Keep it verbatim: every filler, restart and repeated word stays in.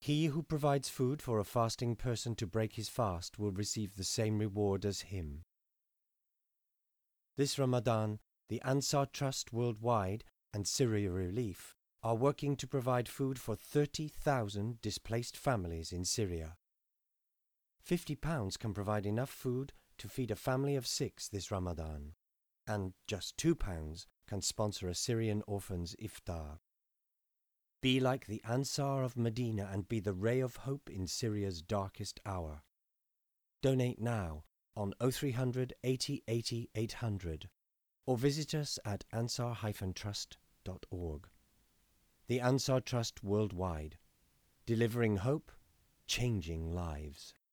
He who provides food for a fasting person to break his fast will receive the same reward as him. This Ramadan, the Ansar Trust Worldwide and Syria Relief are working to provide food for thirty thousand displaced families in Syria. fifty pounds can provide enough food to feed a family of six this Ramadan, and just two pounds can sponsor a Syrian orphan's iftar. Be like the Ansar of Medina and be the ray of hope in Syria's darkest hour. Donate now on oh three hundred, eighty, eighty, eight hundred or visit us at ansar dash trust dot org. The Ansar Trust Worldwide, delivering hope, changing lives.